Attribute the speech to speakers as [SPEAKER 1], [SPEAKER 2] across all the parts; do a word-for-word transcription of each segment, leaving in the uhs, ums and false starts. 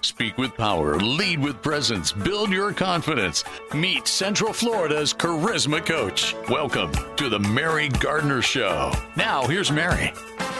[SPEAKER 1] Speak with power, lead with presence, build your confidence. Meet Central Florida's charisma coach. Welcome to the Mary Gardner Show. Now, here's Mary.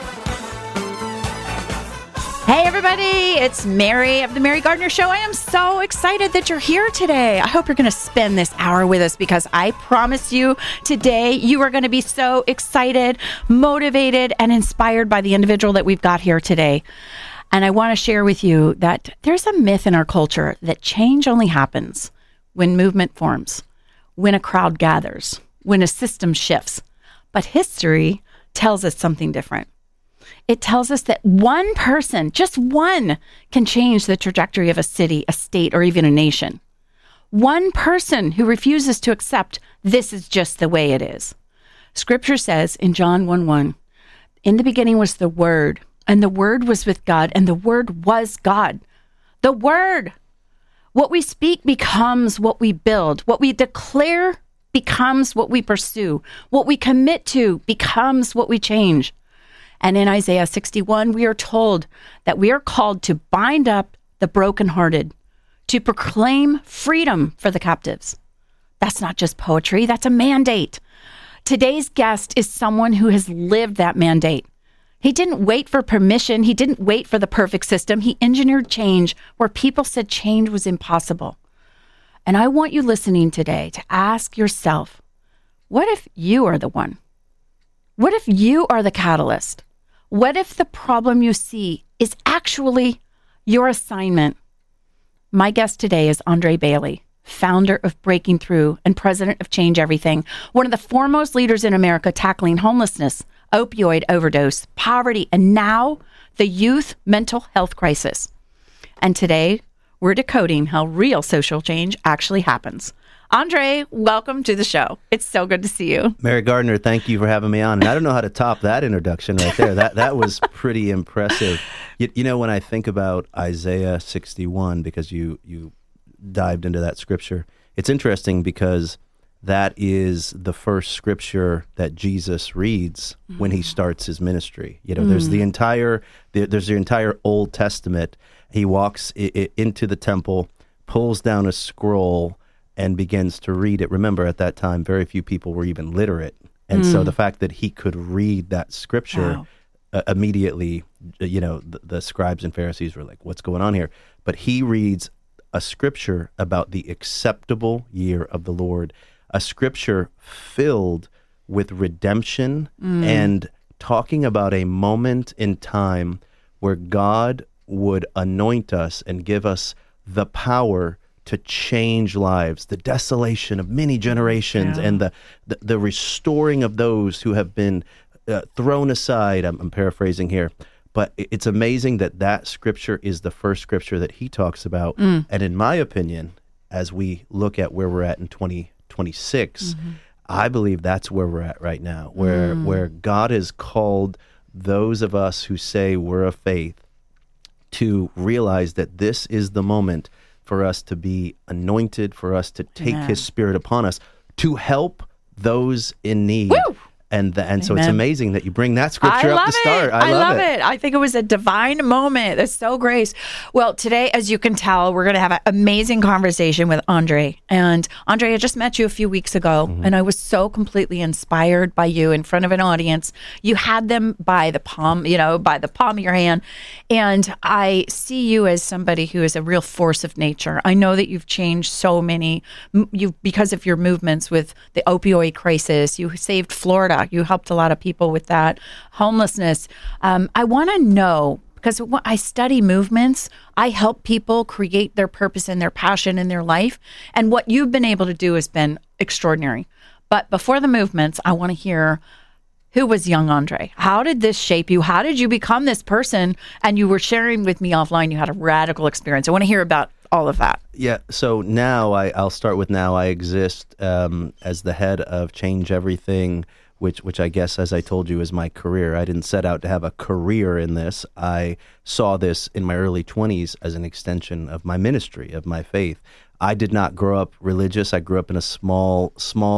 [SPEAKER 2] Hey, everybody. It's Mary of the Mary Gardner Show. I am so excited that you're here today. I hope you're going to spend this hour with us because I promise you today you are going to be so excited, motivated, and inspired by the individual that we've got here today. And I want to share with you that there's a myth in our culture that change only happens when movement forms, when a crowd gathers, when a system shifts. But history tells us something different. It tells us that one person, just one, can change the trajectory of a city, a state, or even a nation. One person who refuses to accept this is just the way it is. Scripture says in John one one, in the beginning was the Word, and the Word was with God, and the Word was God. The Word. What we speak becomes what we build. What we declare becomes what we pursue. What we commit to becomes what we change. And in Isaiah sixty-one, we are told that we are called to bind up the brokenhearted, to proclaim freedom for the captives. That's not just poetry, that's a mandate. Today's guest is someone who has lived that mandate. He didn't wait for permission. He didn't wait for the perfect system. He engineered change where people said change was impossible. And I want you listening today to ask yourself, what if you are the one? What if you are the catalyst? What if the problem you see is actually your assignment? My guest today is Andre Bailey, founder of Breaking Through and president of Change Everything, one of the foremost leaders in America tackling homelessness, opioid overdose, poverty, and now the youth mental health crisis. And today, we're decoding how real social change actually happens. Andre, welcome to the show. It's so good to see you.
[SPEAKER 3] Mary Gardner, thank you for having me on. And I don't know how to top that introduction right there. That that was pretty impressive. You, you know, when I think about Isaiah sixty-one, because you you dived into that scripture, it's interesting because that is the first scripture that Jesus reads mm. when he starts his ministry. You know, mm. there's the entire there's the entire Old Testament. He walks I- I into the temple, pulls down a scroll, and begins to read it. Remember, at that time, very few people were even literate. And mm. so the fact that he could read that scripture wow. uh, immediately, you know, the, the scribes and Pharisees were like, what's going on here? But he reads a scripture about the acceptable year of the Lord, a scripture filled with redemption mm. and talking about a moment in time where God would anoint us and give us the power to change lives, the desolation of many generations yeah. and the, the, the restoring of those who have been uh, thrown aside. I'm, I'm paraphrasing here, but it's amazing that that scripture is the first scripture that he talks about. Mm. And in my opinion, as we look at where we're at in twenty twenty-six, mm-hmm. I believe that's where we're at right now, where mm. where God has called those of us who say we're of faith to realize that this is the moment for us to be anointed, for us to take Amen. His Spirit upon us, to help those in need.
[SPEAKER 2] Woo!
[SPEAKER 3] And the, and so it's amazing that you bring that scripture up to start.
[SPEAKER 2] I, I love, love it. it. I think it was a divine moment. That's so grace. Well, today, as you can tell, we're going to have an amazing conversation with Andre. And Andre, I just met you a few weeks ago, mm-hmm. and I was so completely inspired by you in front of an audience. You had them by the palm, you know, by the palm of your hand. And I see you as somebody who is a real force of nature. I know that you've changed so many, you because of your movements with the opioid crisis. You saved Florida. You helped a lot of people with that. Homelessness. Um, I want to know, because when I study movements, I help people create their purpose and their passion in their life. And what you've been able to do has been extraordinary. But before the movements, I want to hear, who was young Andre? How did this shape you? How did you become this person? And you were sharing with me offline, you had a radical experience. I want to hear about all of that.
[SPEAKER 3] Yeah. So now I, I'll start with now. I exist um, as the head of Change Everything, which which I guess, as I told you, is my career. I didn't set out to have a career in this. I saw this in my early twenties as an extension of my ministry, of my faith. I did not grow up religious. I grew up in a small, small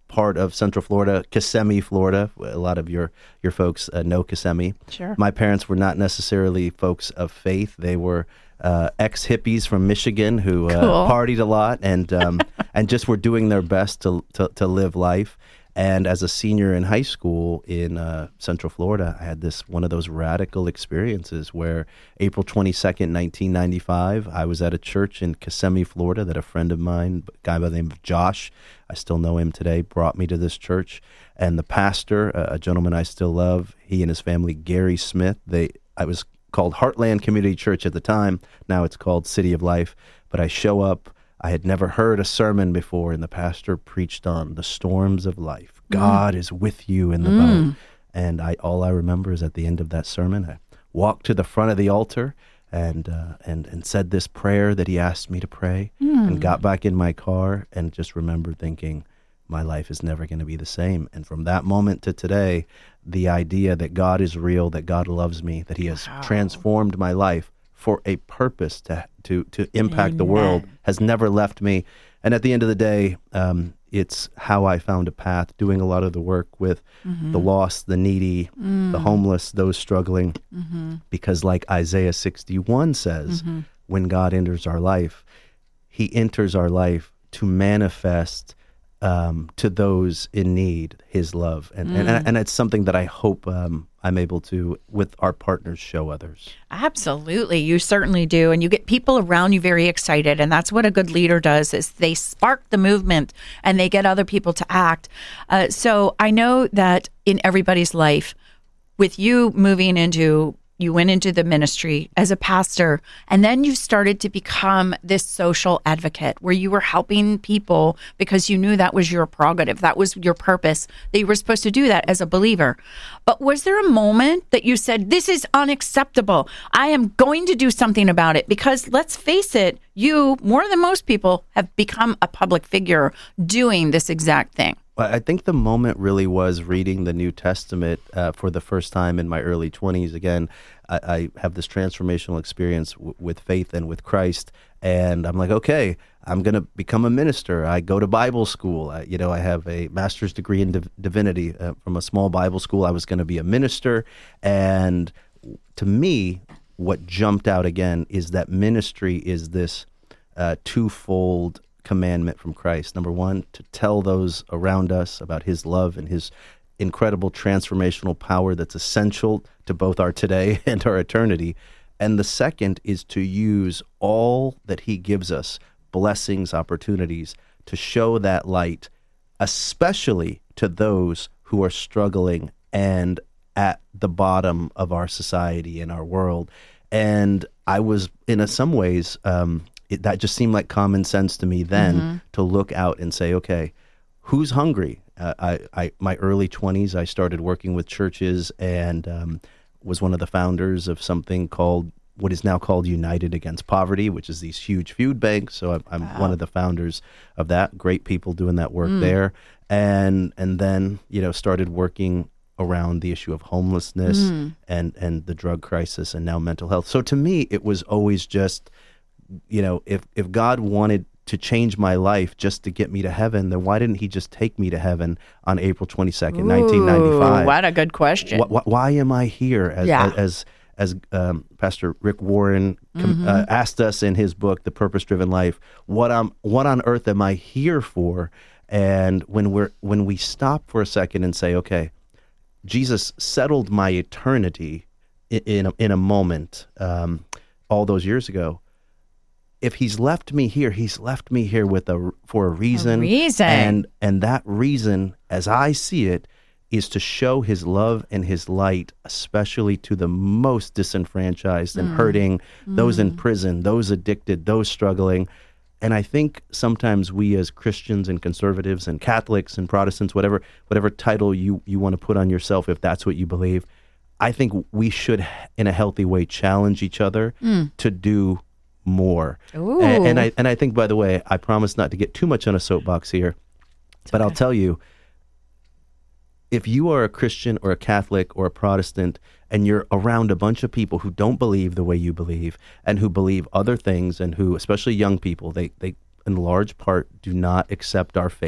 [SPEAKER 3] part of Central Florida, Kissimmee, Florida. A lot of your your folks uh, know Kissimmee.
[SPEAKER 2] Sure.
[SPEAKER 3] My parents were not necessarily folks of faith. They were uh, ex-hippies from Michigan who uh,
[SPEAKER 2] Cool.
[SPEAKER 3] partied a lot and um, and just were doing their best to, to to live life. And as a senior in high school in uh, Central Florida, I had this one of those radical experiences where April twenty-second, nineteen ninety-five, I was at a church in Kissimmee, Florida that a friend of mine, a guy by the name of Josh, I still know him today, brought me to this church. And the pastor, a gentleman I still love, he and his family, Gary Smith, they I was called Heartland Community Church at the time. Now it's called City of Life. But I show up. I had never heard a sermon before, and the pastor preached on the storms of life. God mm. is with you in the mm. boat. And I all I remember is at the end of that sermon, I walked to the front of the altar and uh, and and said this prayer that he asked me to pray, mm. and got back in my car and just remembered thinking, my life is never going to be the same. And from that moment to today, the idea that God is real, that God loves me, that he has wow. transformed my life for a purpose to to to impact Amen. The world has never left me. And at the end of the day, um, it's how I found a path, doing a lot of the work with mm-hmm. the lost, the needy, mm. the homeless, those struggling. Mm-hmm. Because like Isaiah sixty-one says, mm-hmm. when God enters our life, he enters our life to manifest um, to those in need his love. And, mm. and, and it's something that I hope um, I'm able to, with our partners, show others.
[SPEAKER 2] Absolutely. You certainly do. And you get people around you very excited. And that's what a good leader does, is they spark the movement and they get other people to act. Uh, so I know that in everybody's life, with you moving into, you went into the ministry as a pastor, and then you started to become this social advocate where you were helping people because you knew that was your prerogative. That was your purpose, that you were supposed to do that as a believer. But was there a moment that you said, this is unacceptable, I am going to do something about it? Because let's face it, you, more than most people, have become a public figure doing this exact thing.
[SPEAKER 3] Well, I think the moment really was reading the New Testament uh, for the first time in my early twenties. Again, I, I have this transformational experience w- with faith and with Christ, and I'm like, okay, I'm going to become a minister. I go to Bible school. I, you know, I have a master's degree in div- divinity uh, from a small Bible school. I was going to be a minister, and to me, what jumped out again is that ministry is this uh, twofold commandment from Christ. Number one, to tell those around us about his love and his incredible transformational power that's essential to both our today and our eternity. And the second is to use all that he gives us, blessings, opportunities, to show that light, especially to those who are struggling and at the bottom of our society and our world. And I was, in a, some ways, um, It, that just seemed like common sense to me then, mm-hmm. to look out and say, okay, who's hungry? Uh, I, I, my early twenties, I started working with churches and um, was one of the founders of something called, what is now called United Against Poverty, which is these huge food banks. So I'm, I'm wow. one of the founders of that. Great people doing that work mm. there. And and then, you know, started working around the issue of homelessness mm. and, and the drug crisis and now mental health. So to me, it was always just, you know, if, if God wanted to change my life just to get me to heaven, then why didn't he just take me to heaven on April twenty-second, Ooh, nineteen ninety-five?
[SPEAKER 2] What a good question.
[SPEAKER 3] Why, why am I here? As yeah. as as um, Pastor Rick Warren mm-hmm. uh, asked us in his book, The Purpose-Driven Life, what am what on earth am I here for? And when we're when we stop for a second and say, okay, Jesus settled my eternity in in a, in a moment um, all those years ago. If he's left me here, he's left me here with a for a reason.
[SPEAKER 2] A reason.
[SPEAKER 3] And and that reason, as I see it, is to show his love and his light, especially to the most disenfranchised and mm. hurting, mm. those in prison, those addicted, those struggling. And I think sometimes we as Christians and conservatives and Catholics and Protestants, whatever whatever title you, you want to put on yourself, if that's what you believe, I think we should, in a healthy way, challenge each other mm. to do more. And, and I and I think, by the way, I promise not to get too much on a soapbox here, it's but okay. I'll tell you, if you are a Christian or a Catholic or a Protestant and you're around a bunch of people who don't believe the way you believe and who believe other things and who, especially young people, they, they in large part do not accept our faith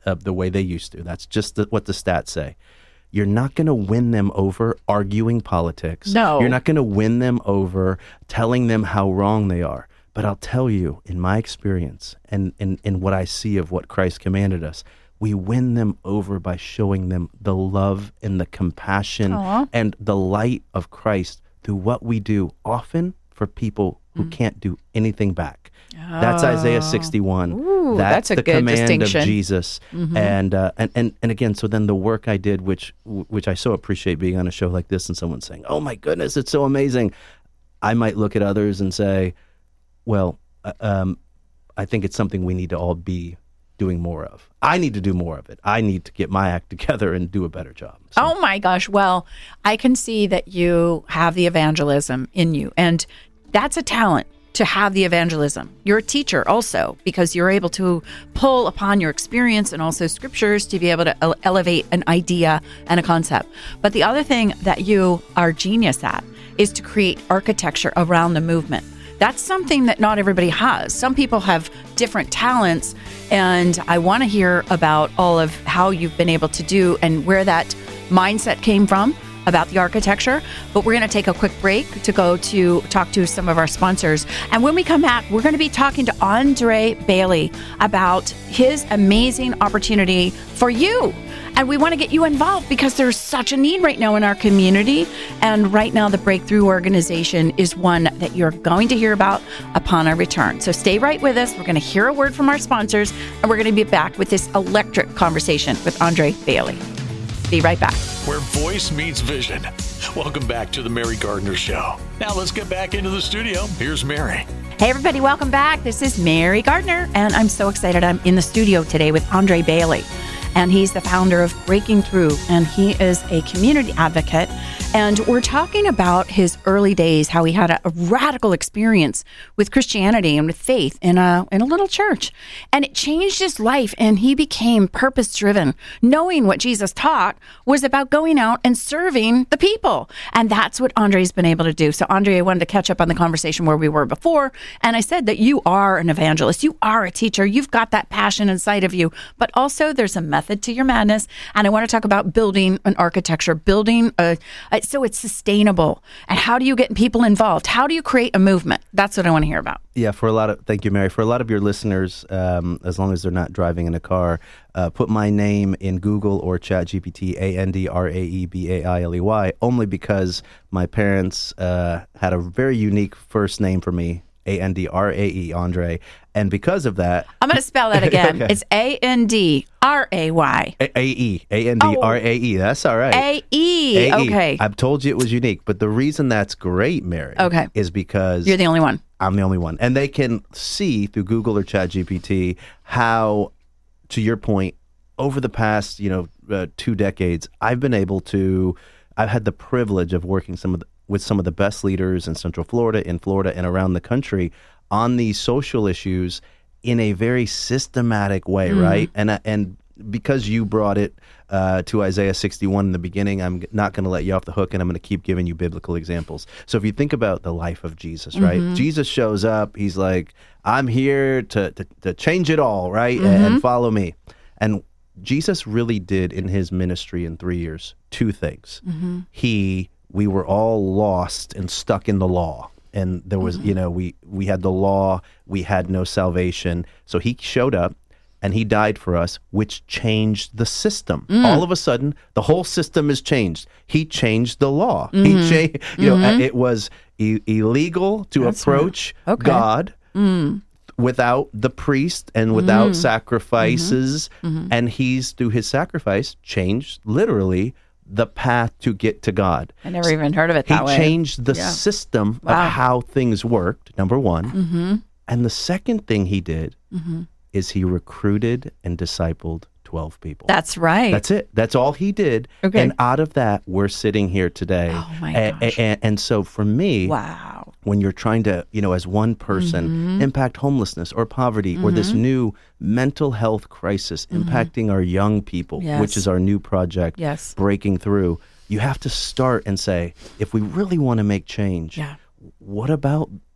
[SPEAKER 3] uh, the way they used to. That's just the, what the stats say. You're not going to win them over arguing politics.
[SPEAKER 2] No.
[SPEAKER 3] You're not going to win them over telling them how wrong they are. But I'll tell you, in my experience and in, in what I see of what Christ commanded us, we win them over by showing them the love and the compassion
[SPEAKER 2] Aww.
[SPEAKER 3] and the light of Christ through what we do, often for people who mm. can't do anything back. Oh. That's Isaiah sixty-one.
[SPEAKER 2] Ooh,
[SPEAKER 3] that's,
[SPEAKER 2] that's a
[SPEAKER 3] the
[SPEAKER 2] good
[SPEAKER 3] command
[SPEAKER 2] distinction.
[SPEAKER 3] of Jesus. Mm-hmm. And, uh, and and and again, so then the work I did, which which I so appreciate being on a show like this and someone saying, "Oh my goodness, it's so amazing." I might look at others and say, well, uh, um, I think it's something we need to all be doing more of. I need to do more of it. I need to get my act together and do a better job. So.
[SPEAKER 2] Oh my gosh. Well, I can see that you have the evangelism in you, and that's a talent to have the evangelism. You're a teacher also, because you're able to pull upon your experience and also scriptures to be able to ele- elevate an idea and a concept. But the other thing that you are genius at is to create architecture around the movement. That's something that not everybody has. Some people have different talents, and I want to hear about all of how you've been able to do and where that mindset came from about the architecture. But we're going to take a quick break to go to talk to some of our sponsors. And when we come back, we're going to be talking to Andre Bailey about his amazing opportunity for you. And we want to get you involved because there's such a need right now in our community. And right now, the Breakthrough Organization is one that you're going to hear about upon our return. So stay right with us. We're going to hear a word from our sponsors, and we're going to be back with this electric conversation with Andre Bailey. Be right back.
[SPEAKER 1] Where voice meets vision. Welcome back to the Mary Gardner Show. Now let's get back into the studio. Here's Mary.
[SPEAKER 2] Hey, everybody. Welcome back. This is Mary Gardner, and I'm so excited. I'm in the studio today with Andre Bailey. And he's the founder of Breaking Through, and he is a community advocate. And we're talking about his early days, how he had a, a radical experience with Christianity and with faith in a in a little church. And it changed his life, and he became purpose-driven, knowing what Jesus taught was about going out and serving the people. And that's what Andre's been able to do. So, Andre, I wanted to catch up on the conversation where we were before. And I said that you are an evangelist. You are a teacher. You've got that passion inside of you. But also, there's a method to your madness. And I want to talk about building an architecture, building a, a so it's sustainable. And how do you get people involved? How do you create a movement? That's what I want to hear about.
[SPEAKER 3] Yeah, for a lot of, thank you, Mary. For a lot of your listeners, um, as long as they're not driving in a car, uh, put my name in Google or ChatGPT, A N D R A E B A I L E Y, only because my parents uh, had a very unique first name for me, A N D R A E, Andre. And because of that...
[SPEAKER 2] I'm going to spell that again. Okay. It's A N D R A Y.
[SPEAKER 3] A E. A N D R A E. That's all right.
[SPEAKER 2] A E. Okay.
[SPEAKER 3] I've told you it was unique. But the reason that's great, Mary,
[SPEAKER 2] okay.
[SPEAKER 3] is because...
[SPEAKER 2] You're the only one.
[SPEAKER 3] I'm the only one. And they can see through Google or ChatGPT how, to your point, over the past, you know, uh, two decades, I've been able to... I've had the privilege of working some of the, with some of the best leaders in Central Florida, in Florida, and around the country on these social issues in a very systematic way, mm. right? And uh, and because you brought it uh, to Isaiah sixty-one in the beginning, I'm not going to let you off the hook, and I'm going to keep giving you biblical examples. So if you think about the life of Jesus, right? Mm-hmm. Jesus shows up. He's like, I'm here to, to, to change it all, right? Mm-hmm. And follow me. And Jesus really did in his ministry in three years two things. Mm-hmm. He, we were all lost and stuck in the law. And there was, mm-hmm. you know, we, we had the law, we had no salvation. So he showed up and he died for us, which changed the system. Mm. All of a sudden, the whole system is changed. He changed the law. Mm-hmm. He changed, you mm-hmm. know, it was e- illegal to That's approach right. okay. God mm. without the priest and without mm. sacrifices. Mm-hmm. Mm-hmm. And he's, through his sacrifice, changed literally the path to get to God.
[SPEAKER 2] I never even heard of it that
[SPEAKER 3] he
[SPEAKER 2] way. He
[SPEAKER 3] changed the yeah. system wow. of how things worked, number one. Mm-hmm. And the second thing he did mm-hmm. is he recruited and discipled twelve people.
[SPEAKER 2] That's right.
[SPEAKER 3] That's it. That's all he did. Okay. And out of that, we're sitting here today.
[SPEAKER 2] Oh, my
[SPEAKER 3] and,
[SPEAKER 2] gosh.
[SPEAKER 3] And, and so for me,
[SPEAKER 2] wow.
[SPEAKER 3] when you're trying to, you know, as one person, mm-hmm. impact homelessness or poverty mm-hmm. or this new mental health crisis mm-hmm. impacting our young people,
[SPEAKER 2] yes.
[SPEAKER 3] which is our new project,
[SPEAKER 2] yes.
[SPEAKER 3] Breaking Through, you have to start and say, if we really want to make change,
[SPEAKER 2] yeah.
[SPEAKER 3] what about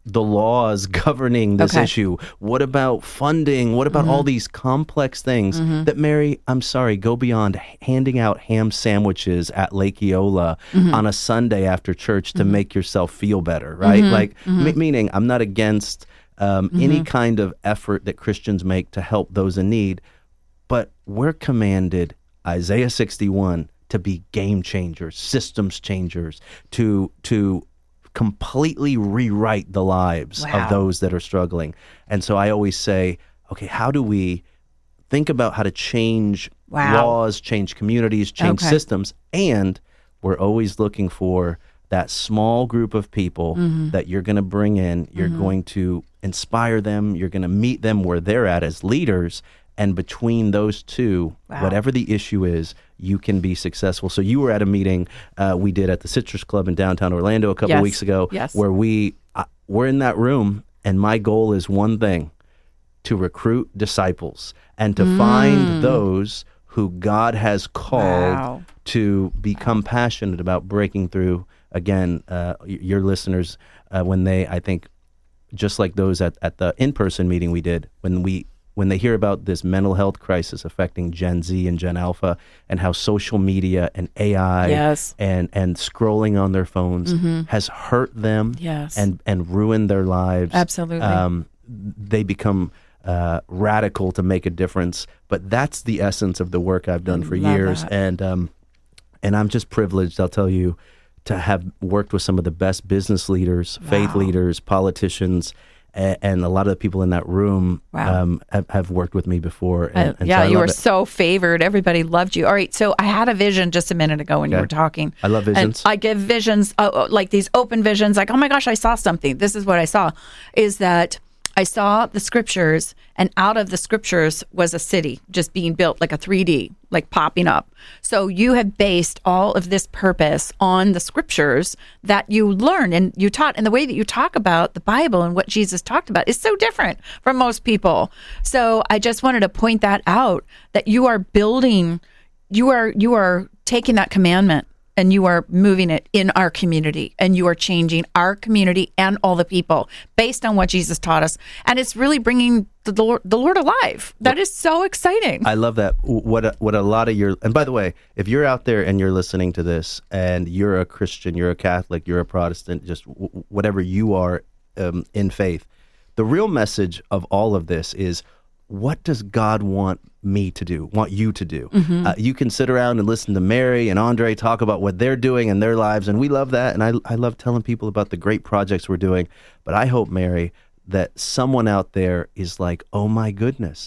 [SPEAKER 3] the laws governing this
[SPEAKER 2] Okay.
[SPEAKER 3] issue? What about funding? What about
[SPEAKER 2] Mm-hmm.
[SPEAKER 3] all these complex things
[SPEAKER 2] Mm-hmm.
[SPEAKER 3] that, Mary, I'm sorry, go beyond handing out ham sandwiches at Lake Eola
[SPEAKER 2] Mm-hmm.
[SPEAKER 3] on a Sunday after church to make yourself feel better, right? Like,
[SPEAKER 2] Mm-hmm.
[SPEAKER 3] m- meaning I'm not against um, any kind of effort that Christians make to help those in need, but we're commanded, Isaiah sixty-one, to be game changers, systems changers, to to completely rewrite the lives
[SPEAKER 2] Wow.
[SPEAKER 3] of those that are struggling. And so I always say, okay, how do we think about how to change
[SPEAKER 2] Wow.
[SPEAKER 3] laws, change communities, change
[SPEAKER 2] Okay.
[SPEAKER 3] systems? And we're always looking for that small group of people
[SPEAKER 2] Mm-hmm.
[SPEAKER 3] that you're going to bring in. You're going to inspire them. You're going to meet them where they're at as leaders. And between those two,
[SPEAKER 2] Wow.
[SPEAKER 3] whatever the issue is, you can be successful. So you were at a meeting uh, we did at the Citrus Club in downtown Orlando a couple
[SPEAKER 2] Yes.
[SPEAKER 3] weeks ago,
[SPEAKER 2] Yes.
[SPEAKER 3] where we uh, we're in that room, and my goal is one thing: to recruit disciples and to
[SPEAKER 2] Mm.
[SPEAKER 3] find those who God has called
[SPEAKER 2] Wow.
[SPEAKER 3] to become passionate about breaking through. Again, uh, y- your listeners, uh, when they, I think, just like those at, at the in-person meeting we did, when we when they hear about this mental health crisis affecting Gen Z and Gen Alpha, and how social media and A I
[SPEAKER 2] Yes.
[SPEAKER 3] and and scrolling on their phones has hurt them
[SPEAKER 2] Yes.
[SPEAKER 3] and and ruined their lives.
[SPEAKER 2] Absolutely.
[SPEAKER 3] Um, they become uh, radical to make a difference. But that's the essence of the work I've done for
[SPEAKER 2] love
[SPEAKER 3] years,
[SPEAKER 2] that.
[SPEAKER 3] and um, and I'm just privileged, I'll tell you, to have worked with some of the best business leaders, faith
[SPEAKER 2] Wow.
[SPEAKER 3] leaders, politicians, and, and a lot of the people in that room
[SPEAKER 2] Wow.
[SPEAKER 3] um, have, have worked with me before. And,
[SPEAKER 2] Uh,
[SPEAKER 3] and
[SPEAKER 2] yeah,
[SPEAKER 3] so I
[SPEAKER 2] you
[SPEAKER 3] love
[SPEAKER 2] were
[SPEAKER 3] it.
[SPEAKER 2] so favored. Everybody loved you. All right, so I had a vision just a minute ago when you
[SPEAKER 3] Okay.
[SPEAKER 2] were talking.
[SPEAKER 3] I love visions.
[SPEAKER 2] And I give visions, uh, uh, like these open visions, like, oh my gosh, I saw something. This is what I saw, is that I saw the scriptures, and out of the scriptures was a city just being built, like a three D, like popping up. So you have based all of this purpose on the scriptures that you learned and you taught. And the way that you talk about the Bible and what Jesus talked about is so different from most people. So I just wanted to point that out, that you are building, you are you are taking that commandment and you are moving it in our community, and you are changing our community and all the people based on what Jesus taught us. And it's really bringing the Lord, the Lord alive. That is so exciting.
[SPEAKER 3] I love that. What a, what a lot of your, and by the way, if you're out there and you're listening to this and you're a Christian, you're a Catholic, you're a Protestant, just w- whatever you are um, in faith, the real message of all of this is, what does God want me to do, want you to do?
[SPEAKER 2] Mm-hmm.
[SPEAKER 3] Uh, you can sit around and listen to Mary and Andre talk about what they're doing in their lives, and we love that. And I, I love telling people about the great projects we're doing. But I hope, Mary, that someone out there is like, oh my goodness,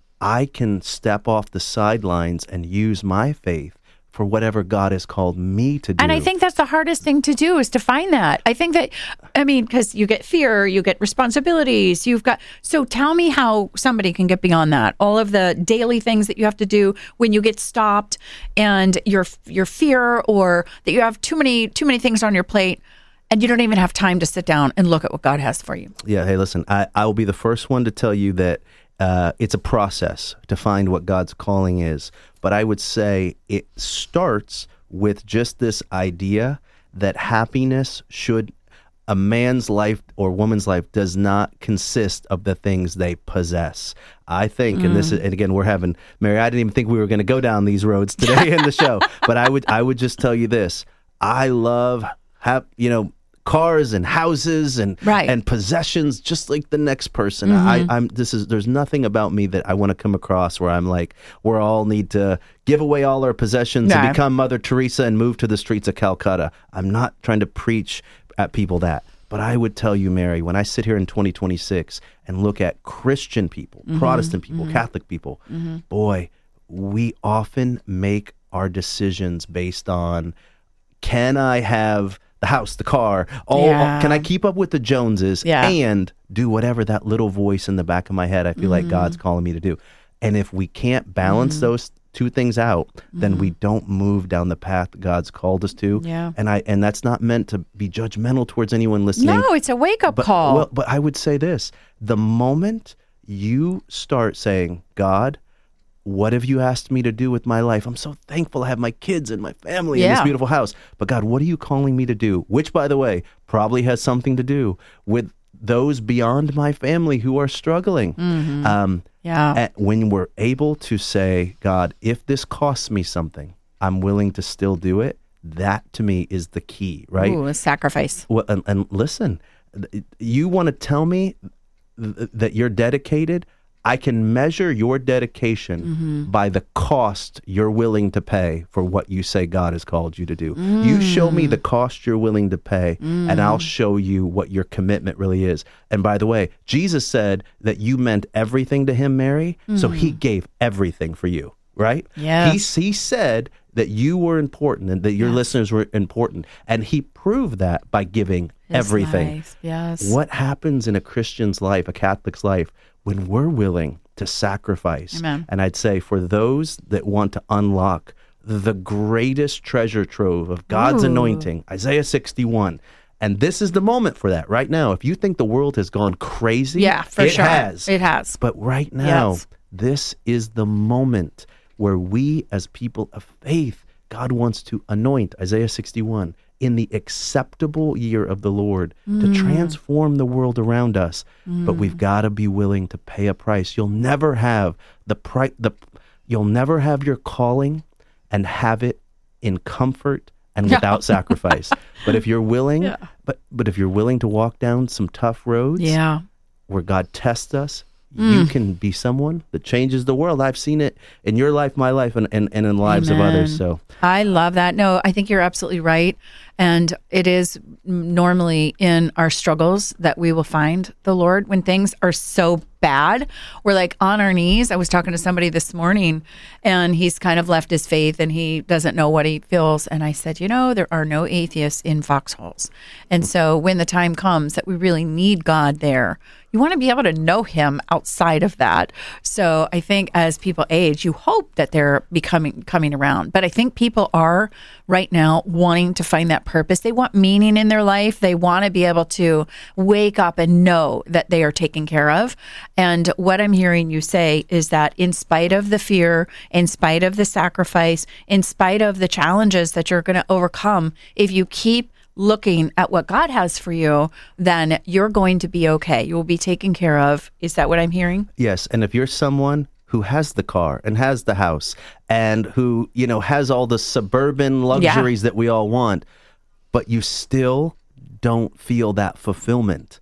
[SPEAKER 3] I can step off the sidelines and use my faith for whatever God has called me to do.
[SPEAKER 2] And I think that's the hardest thing to do, is to find that. I think that, I mean, because you get fear, you get responsibilities, you've got, so tell me how somebody can get beyond that. All of the daily things that you have to do when you get stopped, and your your fear, or that you have too many too many things on your plate, and you don't even have time to sit down and look at what God has for you.
[SPEAKER 3] Yeah, hey, listen, I, I will be the first one to tell you that uh, it's a process to find what God's calling is. But I would say it starts with just this idea that happiness should, a man's life or woman's life does not consist of the things they possess. I think, and this is, and again, we're having, Mary, I didn't even think we were going to go down these roads today in the show, but I would, I would just tell you this. I love, have, you know, cars and houses and
[SPEAKER 2] Right.
[SPEAKER 3] and possessions, just like the next person. I, I'm. This is. There's nothing about me that I want to come across where I'm like, we all need to give away all our possessions
[SPEAKER 2] Nah.
[SPEAKER 3] and become Mother Teresa and move to the streets of Calcutta. I'm not trying to preach at people that. But I would tell you, Mary, when I sit here in twenty twenty-six and look at Christian people, Protestant people, Catholic people, boy, we often make our decisions based on, can I have the house, the car, all,
[SPEAKER 2] Yeah.
[SPEAKER 3] can I keep up with the Joneses
[SPEAKER 2] Yeah.
[SPEAKER 3] and do whatever that little voice in the back of my head I feel like God's calling me to do. And if we can't balance those two things out, then we don't move down the path God's called us to.
[SPEAKER 2] Yeah.
[SPEAKER 3] And I and that's not meant to be judgmental towards anyone listening.
[SPEAKER 2] No, it's a wake up
[SPEAKER 3] But,
[SPEAKER 2] call.
[SPEAKER 3] well, but I would say this: the moment you start saying, God, what have you asked me to do with my life? I'm so thankful I have my kids and my family in this
[SPEAKER 2] Yeah.
[SPEAKER 3] beautiful house. But God, what are you calling me to do? Which, by the way, probably has something to do with those beyond my family who are struggling.
[SPEAKER 2] Mm-hmm.
[SPEAKER 3] Um,
[SPEAKER 2] yeah.
[SPEAKER 3] and when we're able to say, God, if this costs me something, I'm willing to still do it. That to me is the key, right?
[SPEAKER 2] Ooh, a sacrifice.
[SPEAKER 3] Well, and, and listen, you want to tell me th- that you're dedicated? I can measure your dedication mm-hmm. by the cost you're willing to pay for what you say God has called you to do. Mm. You show me the cost you're willing to pay, mm. and I'll show you what your commitment really is. And by the way, Jesus said that you meant everything to him, Mary, mm. so he gave everything for you, right?
[SPEAKER 2] Yes.
[SPEAKER 3] He, he said that you were important and that your yes. listeners were important, and he proved that by giving His everything.
[SPEAKER 2] Life. Yes.
[SPEAKER 3] What happens in a Christian's life, a Catholic's life, when we're willing to sacrifice?
[SPEAKER 2] Amen.
[SPEAKER 3] And I'd say for those that want to unlock the greatest treasure trove of God's Ooh. anointing, Isaiah sixty-one, and this is the moment for that right now. If you think the world has gone crazy,
[SPEAKER 2] yeah, for
[SPEAKER 3] it
[SPEAKER 2] sure.
[SPEAKER 3] has.
[SPEAKER 2] It has.
[SPEAKER 3] But right now,
[SPEAKER 2] yes.
[SPEAKER 3] this is the moment where we as people of faith, God wants to anoint, Isaiah sixty-one, in the acceptable year of the Lord mm. to transform the world around us. Mm. But we've got to be willing to pay a price. You'll never have the pri- the you'll never have your calling and have it in comfort and without sacrifice. But if you're willing, yeah. but but if you're willing to walk down some tough roads,
[SPEAKER 2] yeah.
[SPEAKER 3] where God tests us, mm. you can be someone that changes the world. I've seen it in your life, my life, and, and, and in the lives
[SPEAKER 2] Amen.
[SPEAKER 3] of others. So
[SPEAKER 2] I love that. No, I think you're absolutely right. And it is normally in our struggles that we will find the Lord when things are so bad. We're like on our knees. I was talking to somebody this morning and he's kind of left his faith and he doesn't know what he feels. And I said, you know, there are no atheists in foxholes. And so when the time comes that we really need God there, you want to be able to know him outside of that. So I think as people age, you hope that they're becoming coming around. But I think people are right now wanting to find that purpose. They want meaning in their life. They want to be able to wake up and know that they are taken care of. And what I'm hearing you say is that in spite of the fear, in spite of the sacrifice, in spite of the challenges that you're going to overcome, if you keep looking at what God has for you, then you're going to be okay. You will be taken care of. Is that what I'm hearing?
[SPEAKER 3] Yes. And if you're someone who has the car and has the house and who, you know, has all the suburban luxuries yeah. that we all want, but you still don't feel that fulfillment.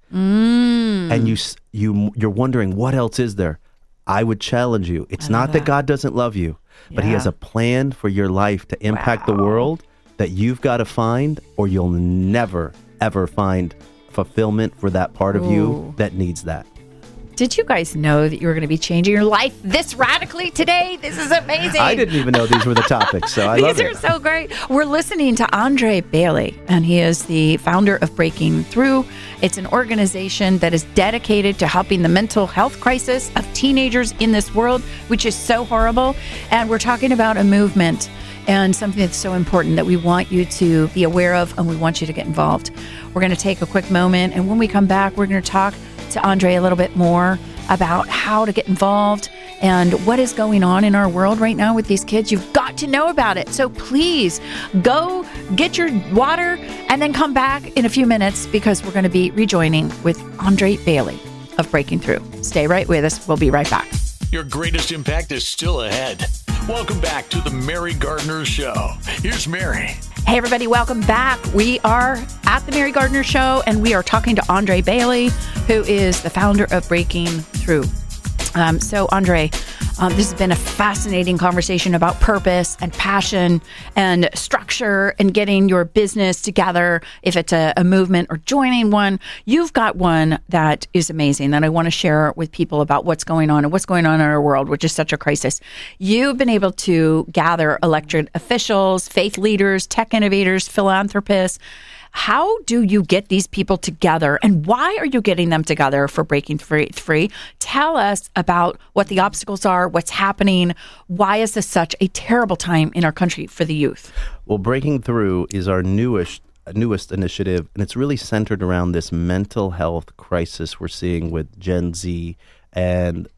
[SPEAKER 2] Mm.
[SPEAKER 3] And you, you, you're wondering, what else is there? I would challenge you. It's not that. that God doesn't love you, yeah. but he has a plan for your life to impact wow. the world that you've got to find, or you'll never, ever find fulfillment for that part of Ooh. you that needs that.
[SPEAKER 2] Did you guys know that you were going to be changing your life this radically today? This is amazing.
[SPEAKER 3] I didn't even know these were the topics, so I love it.
[SPEAKER 2] These are so great. We're listening to Andre Bailey, and he is the founder of Breaking Through. It's an organization that is dedicated to helping the mental health crisis of teenagers in this world, which is so horrible. And we're talking about a movement and something that's so important that we want you to be aware of, and we want you to get involved. We're going to take a quick moment, and when we come back, we're going to talk to Andre a little bit more about how to get involved and what is going on in our world right now with these kids. You've got to know about it. So please go get your water and then come back in a few minutes, because we're going to be rejoining with Andre Bailey of Breaking Through. Stay right with us. We'll be right back.
[SPEAKER 1] Your greatest impact is still ahead. Welcome back to the Mary Gardner Show. Here's Mary.
[SPEAKER 2] Hey, everybody. Welcome back. We are at the Mary Gardner Show, and we are talking to Andre Bailey, who is the founder of Breaking Through. Um, so, Andre, um, this has been a fascinating conversation about purpose and passion and structure and getting your business together, if it's a, a movement or joining one. You've got one that is amazing that I want to share with people about what's going on and what's going on in our world, which is such a crisis. You've been able to gather elected officials, faith leaders, tech innovators, philanthropists. How do you get these people together, and why are you getting them together for Breaking Free? Tell us about what the obstacles are, what's happening. Why is this such a terrible time in our country for the youth?
[SPEAKER 3] Well, Breaking Through is our newest newest initiative, and it's really centered around this mental health crisis we're seeing with Gen Z and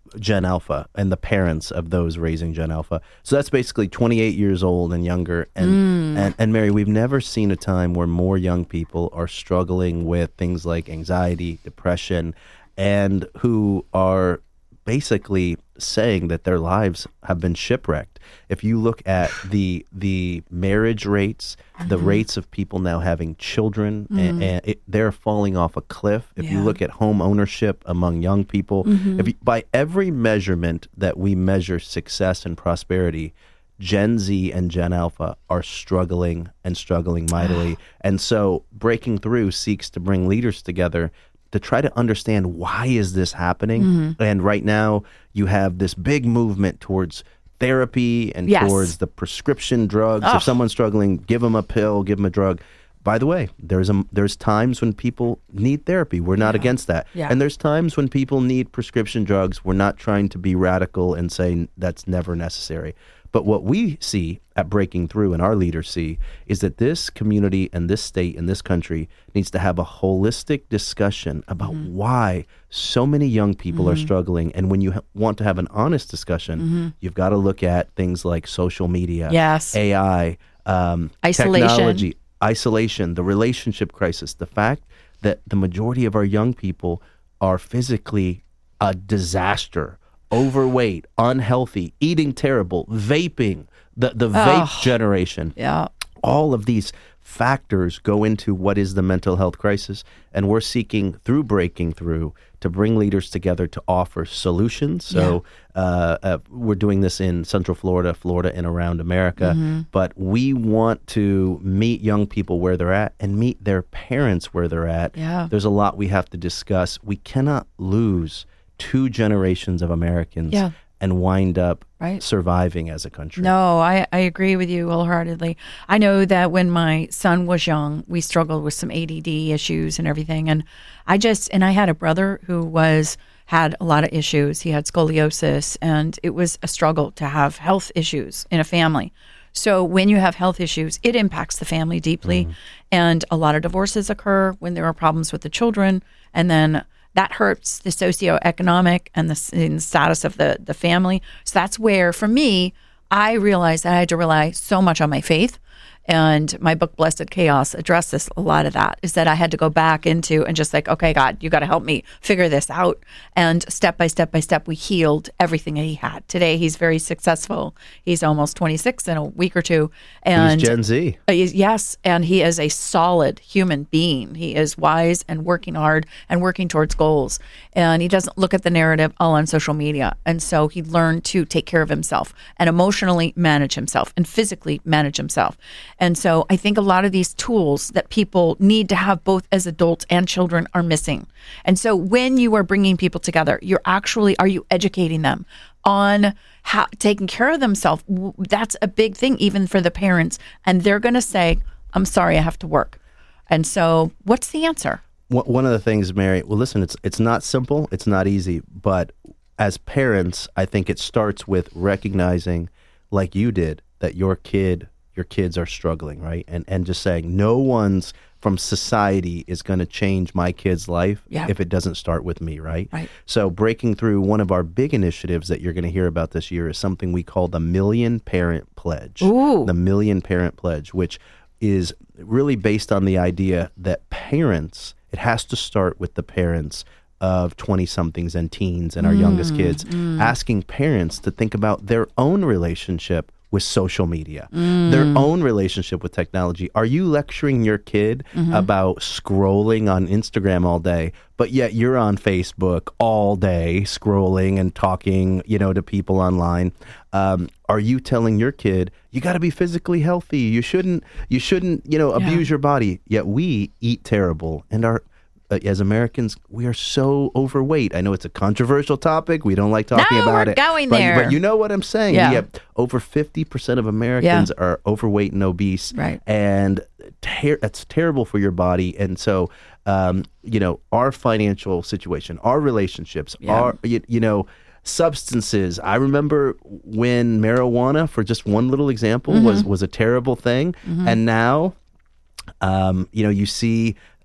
[SPEAKER 3] Gen Alpha and the parents of those raising Gen Alpha. So that's basically twenty-eight years old and younger. And, mm. and, and Mary, we've never seen a time where more young people are struggling with things like anxiety, depression, and who are basically saying that their lives have been shipwrecked. If you look at the the marriage rates, mm-hmm. the rates of people now having children, mm-hmm. and, and it, they're falling off a cliff. If yeah. you look at home ownership among young people, mm-hmm. if you, by every measurement that we measure success and prosperity, Gen Z and Gen Alpha are struggling and struggling mightily. And so Breaking Through seeks to bring leaders together to try to understand why is this happening. Mm-hmm. And right now you have this big movement towards therapy and yes. towards the prescription drugs. Oh. If someone's struggling, give them a pill, give them a drug. By the way, there's a, there's times when people need therapy. We're not yeah. against that. Yeah. And there's times when people need prescription drugs. We're not trying to be radical and say that's never necessary. But what we see at Breaking Through and our leaders see is that this community and this state and this country needs to have a holistic discussion about mm-hmm. why so many young people mm-hmm. are struggling. And when you ha- want to have an honest discussion, mm-hmm. you've got to look at things like social media,
[SPEAKER 2] yes.
[SPEAKER 3] A I, um,
[SPEAKER 2] isolation.
[SPEAKER 3] technology, isolation, the relationship crisis, the fact that the majority of our young people are physically a disaster. Overweight, unhealthy, eating terrible, vaping, the, the vape oh, generation.
[SPEAKER 2] Yeah.
[SPEAKER 3] All of these factors go into what is the mental health crisis. And we're seeking, through Breaking Through, to bring leaders together to offer solutions. So yeah. uh, uh, we're doing this in Central Florida, Florida, and around America. Mm-hmm. But we want to meet young people where they're at and meet their parents where they're at.
[SPEAKER 2] Yeah.
[SPEAKER 3] There's a lot we have to discuss. We cannot lose two generations of Americans yeah. and wind up right. surviving as a country.
[SPEAKER 2] No, I, I agree with you wholeheartedly. I know that when my son was young, we struggled with some A D D issues and everything. And I just, and I had a brother who was, had a lot of issues. He had scoliosis, and it was a struggle to have health issues in a family. So when you have health issues, it impacts the family deeply. Mm-hmm. And a lot of divorces occur when there are problems with the children. And then that hurts the socioeconomic and the, and the status of the, the family. So that's where, for me, I realized that I had to rely so much on my faith. And my book, Blessed Chaos, addressed this, a lot of that, is that I had to go back into and just like, okay, God, you got to help me figure this out. And step by step by step, we healed everything that he had. Today, he's very successful. He's almost twenty-six in a week or two. And
[SPEAKER 3] he's Gen Z.
[SPEAKER 2] Uh, he's, yes, and he is a solid human being. He is wise and working hard and working towards goals. And he doesn't look at the narrative all on social media. And so he learned to take care of himself and emotionally manage himself and physically manage himself. And so I think a lot of these tools that people need to have both as adults and children are missing. And so when you are bringing people together, you're actually, are you educating them on how taking care of themselves? That's a big thing, even for the parents. And they're going to say, I'm sorry, I have to work. And so what's the answer?
[SPEAKER 3] One of the things, Mary, well, listen, it's it's not simple. It's not easy. But as parents, I think it starts with recognizing, like you did, that your kid your kids are struggling, right? And and just saying no one's from society is going to change my kid's life yeah. if it doesn't start with me, right?
[SPEAKER 2] Right.
[SPEAKER 3] So Breaking Through, one of our big initiatives that you're going to hear about this year is something we call the Million Parent Pledge.
[SPEAKER 2] Ooh.
[SPEAKER 3] The Million Parent Pledge, which is really based on the idea that parents, it has to start with the parents of twenty-somethings and teens and our mm, youngest kids, mm. asking parents to think about their own relationship with social media, mm. their own relationship with technology. Are you lecturing your kid mm-hmm. about scrolling on Instagram all day, but yet you're on Facebook all day scrolling and talking, you know, to people online? Um, are you telling your kid, you got to be physically healthy? You shouldn't, you shouldn't, you know, abuse yeah. your body. Yet we eat terrible, and our Uh, as Americans, we are so overweight. I know it's a controversial topic. We don't like talking
[SPEAKER 2] no,
[SPEAKER 3] about
[SPEAKER 2] we're
[SPEAKER 3] it.
[SPEAKER 2] going
[SPEAKER 3] but,
[SPEAKER 2] there.
[SPEAKER 3] But you know what I'm saying?
[SPEAKER 2] Yeah.
[SPEAKER 3] Yeah, over fifty percent of Americans
[SPEAKER 2] yeah.
[SPEAKER 3] are overweight and obese.
[SPEAKER 2] Right.
[SPEAKER 3] And ter- that's terrible for your body. And so, um, you know, our financial situation, our relationships,
[SPEAKER 2] yeah.
[SPEAKER 3] our, you, you know, substances. I remember when marijuana, for just one little example, mm-hmm. was, was a terrible thing. Mm-hmm. And now, um, you know, you see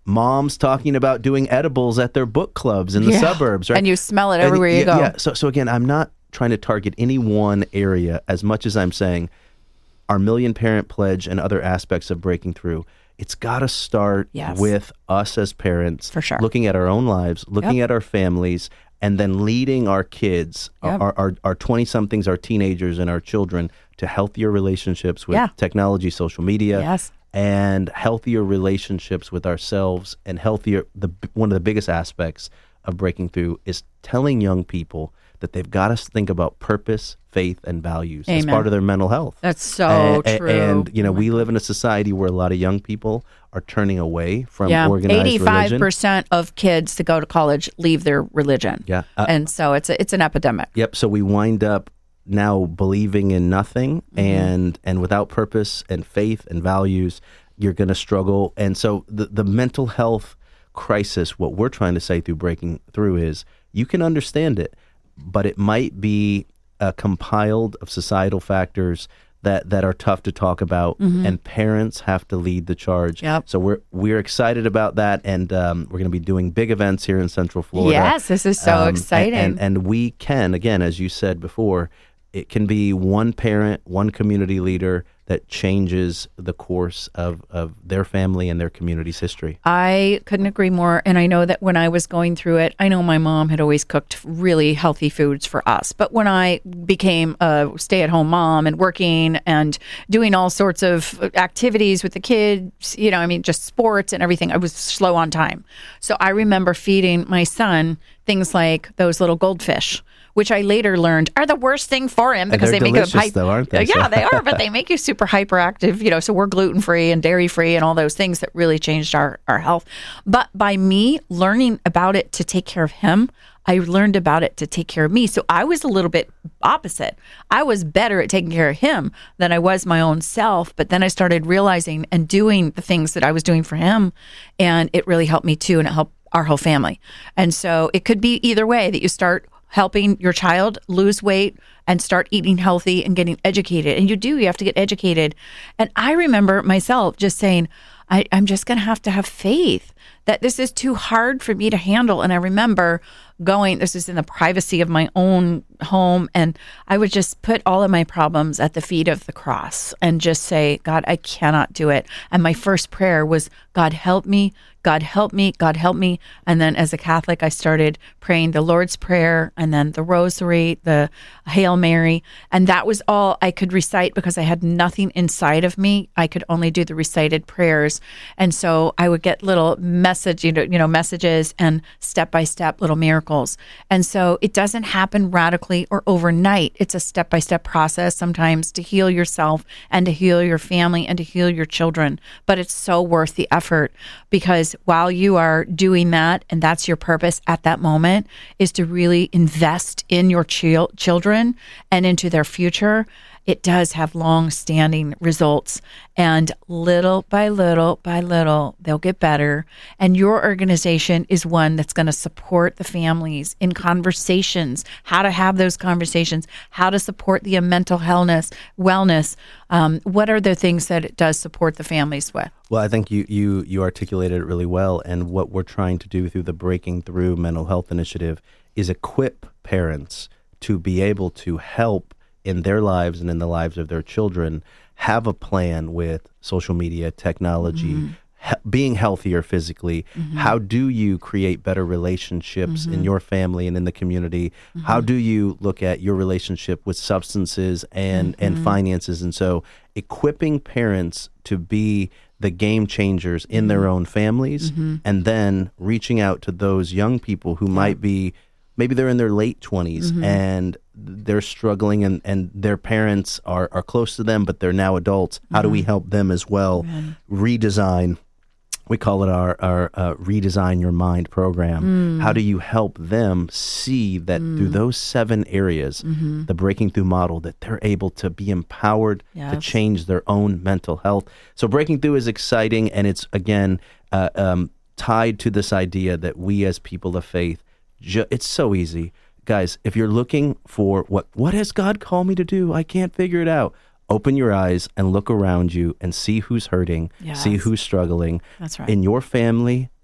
[SPEAKER 3] moms talking about doing edibles at their book clubs in the
[SPEAKER 2] Yeah.
[SPEAKER 3] suburbs, right?
[SPEAKER 2] And you smell it
[SPEAKER 3] And
[SPEAKER 2] everywhere you
[SPEAKER 3] yeah,
[SPEAKER 2] go.
[SPEAKER 3] Yeah. So, so again, I'm not trying to target any one area as much as I'm saying our Million Parent Pledge and other aspects of breaking through. It's got to start
[SPEAKER 2] Yes.
[SPEAKER 3] with us as parents,
[SPEAKER 2] For sure.
[SPEAKER 3] looking at our own lives, looking
[SPEAKER 2] Yep.
[SPEAKER 3] at our families, and then leading our kids,
[SPEAKER 2] Yep.
[SPEAKER 3] our, our, our twenty-somethings, our teenagers, and our children to healthier relationships with
[SPEAKER 2] Yeah.
[SPEAKER 3] technology, social media,
[SPEAKER 2] Yes.
[SPEAKER 3] and healthier relationships with ourselves, and healthier. The one of the biggest aspects of breaking through is telling young people that they've got to think about purpose, faith, and values as
[SPEAKER 2] Amen.
[SPEAKER 3] part of their mental health.
[SPEAKER 2] That's so
[SPEAKER 3] and, and-
[SPEAKER 2] true.
[SPEAKER 3] And, you know, we live in a society where a lot of young people are turning away from
[SPEAKER 2] Yeah,
[SPEAKER 3] organized
[SPEAKER 2] eighty-five
[SPEAKER 3] religion.
[SPEAKER 2] percent of kids that go to college leave their religion.
[SPEAKER 3] Yeah. Uh,
[SPEAKER 2] and so it's a, it's an epidemic.
[SPEAKER 3] Yep. So we wind up now believing in nothing,
[SPEAKER 2] Mm-hmm.
[SPEAKER 3] and and without purpose and faith and values, you're going to struggle. And so the the mental health crisis, what we're trying to say through breaking through is you can understand it, but it might be uh, compiled of societal factors that, that are tough to talk about, and parents have to lead the charge.
[SPEAKER 2] Yep.
[SPEAKER 3] So we're we're excited about that, and um, we're going to be doing big events here in Central Florida.
[SPEAKER 2] Yes, this is so
[SPEAKER 3] Um,
[SPEAKER 2] exciting.
[SPEAKER 3] And, and, and we can, again, as you said before, it can be one parent, one community leader that changes the course of, of their family and their community's history.
[SPEAKER 2] I couldn't agree more. And I know that when I was going through it, I know my mom had always cooked really healthy foods for us. But when I became a stay at home mom and working and doing all sorts of activities with the kids, you know, I mean, just sports and everything, I was slow on time. So I remember feeding my son things like those little goldfish, which I later learned are the worst thing for him because
[SPEAKER 3] they're
[SPEAKER 2] they make
[SPEAKER 3] delicious,
[SPEAKER 2] him hype-
[SPEAKER 3] though, aren't they?
[SPEAKER 2] Yeah, they are, but they make you super hyperactive, you know, so we're gluten free and dairy free and all those things that really changed our, our health. But by me learning about it to take care of him, I learned about it to take care of me. So I was a little bit opposite. I was better at taking care of him than I was my own self. But then I started realizing and doing the things that I was doing for him. And it really helped me too. And it helped our whole family. And so it could be either way, that you start helping your child lose weight and start eating healthy and getting educated. And you do, you have to get educated. And I remember myself just saying, I, I'm just going to have to have faith that this is too hard for me to handle. And I remember going, this is in the privacy of my own home, and I would just put all of my problems at the feet of the cross and just say, God, I cannot do it. And my first prayer was, God, help me. God, help me. God, help me. And then as a Catholic, I started praying the Lord's Prayer and then the Rosary, the Hail Mary. And that was all I could recite because I had nothing inside of me. I could only do the recited prayers. And so I would get little message, you know, you know, messages and step-by-step little miracles. And so it doesn't happen radically or overnight. It's a step-by-step process sometimes to heal yourself and to heal your family and to heal your children. But it's so worth the effort, because while you are doing that, and that's your purpose at that moment, is to really invest in your chil- children and into their future. It does have long-standing results, and little by little by little, they'll get better. And your organization is one that's going to support the families in conversations, how to have those conversations, how to support the mental wellness, wellness. Um, what are the things that it does support the families with?
[SPEAKER 3] Well, I think you, you, you articulated it really well. And what we're trying to do through the Breaking Through Mental Health Initiative is equip parents to be able to help in their lives and in the lives of their children, have a plan with social media, technology,
[SPEAKER 2] Mm-hmm.
[SPEAKER 3] he- being healthier physically.
[SPEAKER 2] Mm-hmm.
[SPEAKER 3] How do you create better relationships
[SPEAKER 2] Mm-hmm.
[SPEAKER 3] in your family and in the community?
[SPEAKER 2] Mm-hmm.
[SPEAKER 3] How do you look at your relationship with substances and,
[SPEAKER 2] Mm-hmm.
[SPEAKER 3] and finances? And so equipping parents to be the game changers in their own families,
[SPEAKER 2] Mm-hmm.
[SPEAKER 3] and then reaching out to those young people who might be, maybe they're in their late twenties
[SPEAKER 2] Mm-hmm.
[SPEAKER 3] and they're struggling, and, and their parents are, are close to them, but they're now adults. How do we help them as well redesign? We call it our, our uh, Redesign Your Mind program. How do you help them see that through those seven areas, the Breaking Through model, that they're able to be empowered to
[SPEAKER 2] Yes.
[SPEAKER 3] change their own mental health? So Breaking Through is exciting, and it's, again, uh, um, tied to this idea that we as people of faith, ju- it's so easy. Guys, if you're looking for what, what has God called me to do? I can't figure it out. Open your eyes and look around you and see who's hurting,
[SPEAKER 2] Yes.
[SPEAKER 3] see who's struggling
[SPEAKER 2] That's right.
[SPEAKER 3] in your family,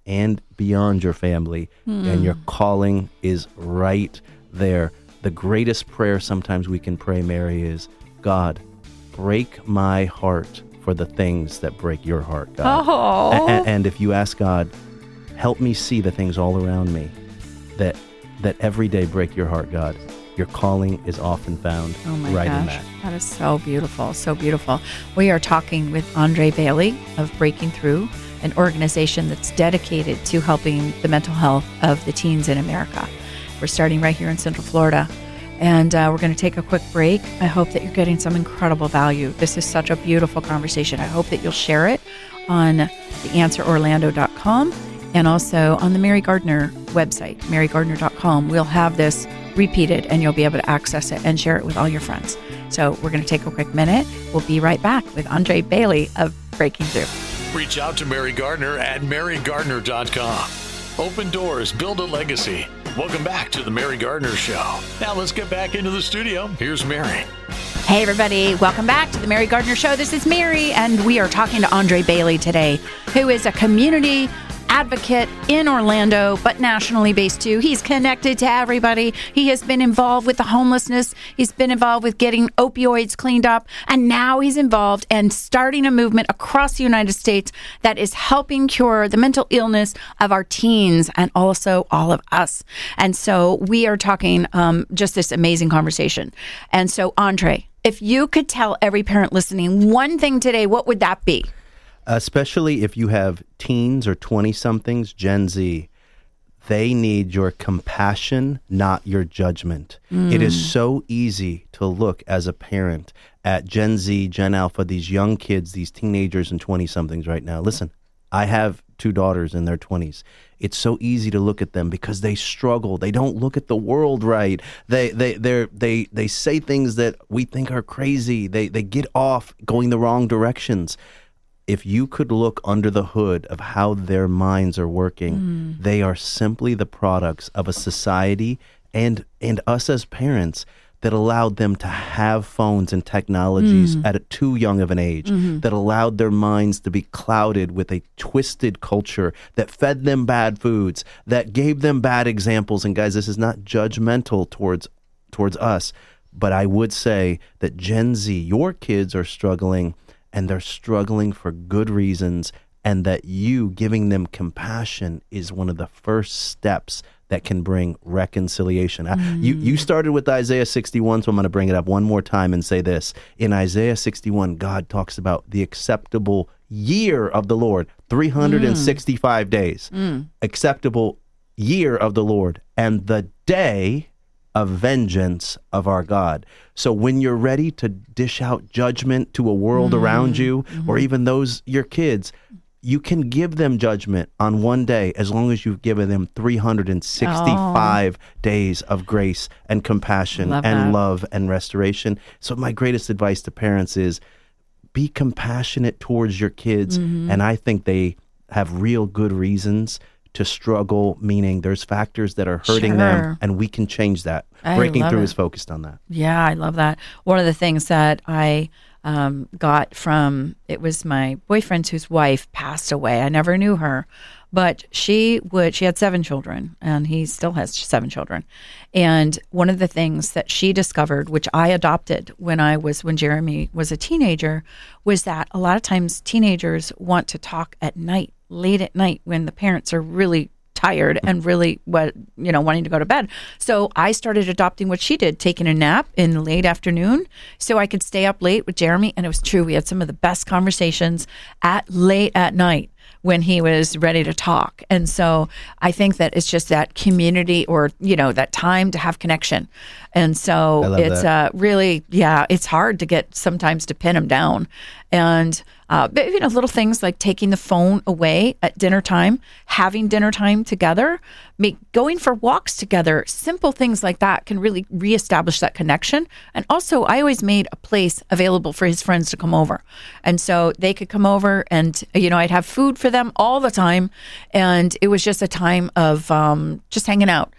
[SPEAKER 3] and beyond your family,
[SPEAKER 2] Mm.
[SPEAKER 3] and your calling is right there. The greatest prayer sometimes we can pray, Mary, is, God, break my heart for the things that break your heart, God.
[SPEAKER 2] Oh.
[SPEAKER 3] And, and if you ask God, help me see the things all around me that that every day break your heart, God, your calling is often found
[SPEAKER 2] Oh my
[SPEAKER 3] right
[SPEAKER 2] gosh,
[SPEAKER 3] in that.
[SPEAKER 2] that is so beautiful, so beautiful. We are talking with Andre Bailey of Breaking Through, an organization that's dedicated to helping the mental health of the teens in America. We're starting right here in Central Florida, and uh, we're going to take a quick break. I hope that you're getting some incredible value. This is such a beautiful conversation. I hope that you'll share it on the answer orlando dot com and also on the Mary Gardner website, mary gardner dot com. We'll have this repeated, and you'll be able to access it and share it with all your friends. So we're going to take a quick minute. We'll be right back with Andre Bailey of Breaking Through.
[SPEAKER 1] Reach out to Mary Gardner at mary gardner dot com. Open doors, build a legacy. Welcome back to the Mary Gardner Show. Now let's get back into the studio. Here's Mary.
[SPEAKER 2] Hey, everybody. Welcome back to the Mary Gardner Show. This is Mary, and we are talking to Andre Bailey today, who is a community advocate in Orlando, but nationally based too. He's connected to everybody. He has been involved with the homelessness. He's been involved with getting opioids cleaned up. And now he's involved and starting a movement across the United States that is helping cure the mental illness of our teens and also all of us. And so we are talking um, just this amazing conversation. And so, Andre, if you could tell every parent listening one thing today, what would that be?
[SPEAKER 3] Especially if you have teens or twenty-somethings, Gen Z, they need your compassion, not your judgment. Mm. It is so easy to look as a parent at Gen Z, Gen Alpha, these young kids, these teenagers and twenty-somethings right now. Listen, I have two daughters in their twenties. It's so easy to look at them because they struggle. They don't look at the world right. They they they they they say things that we think are crazy. They they get off going the wrong directions. If you could look under the hood of how their minds are working, mm. they are simply the products of a society and and us as parents that allowed them to have phones and technologies mm. at a too young of an age, mm-hmm. that allowed their minds to be clouded with a twisted culture that fed them bad foods, that gave them bad examples. And guys, this is not judgmental towards towards us, but I would say that Gen Z, your kids are struggling, and they're struggling for good reasons, and that you giving them compassion is one of the first steps that can bring reconciliation. Mm. You you started with Isaiah sixty-one, so I'm going to bring it up one more time and say this. In Isaiah sixty-one, God talks about the acceptable year of the Lord, three hundred sixty-five mm. days. Mm. Acceptable year of the Lord, and the day of vengeance of our God. So when you're ready to dish out judgment to a world mm, around you, mm-hmm. or even those, your kids, you can give them judgment on one day as long as you've given them three hundred sixty-five oh. days of grace and compassion love and that. love and restoration. So my greatest advice to parents is be compassionate towards your kids. Mm-hmm. And I think they have real good reasons to struggle, meaning there's factors that are hurting sure. them, and we can change that. I Breaking Through it. is focused on that.
[SPEAKER 2] Yeah, I love that. One of the things that I um, got from, it was my boyfriend whose wife passed away. I never knew her, but she would, she had seven children, and he still has seven children. And one of the things that she discovered, which I adopted when I was, when Jeremy was a teenager, was that a lot of times teenagers want to talk at night, late at night, when the parents are really tired and really, what you know, wanting to go to bed. So I started adopting what she did, taking a nap in the late afternoon so I could stay up late with Jeremy. And it was true. We had some of the best conversations at late at night when he was ready to talk. And so I think that it's just that community, or, you know, that time to have connection. And so it's uh, really, yeah, it's hard to get sometimes to pin them down. And, uh, but, you know, little things like taking the phone away at dinner time, having dinner time together, make, going for walks together, simple things like that can really reestablish that connection. And also, I always made a place available for his friends to come over. And so they could come over and, you know, I'd have food for them all the time. And it was just a time of um, just hanging out.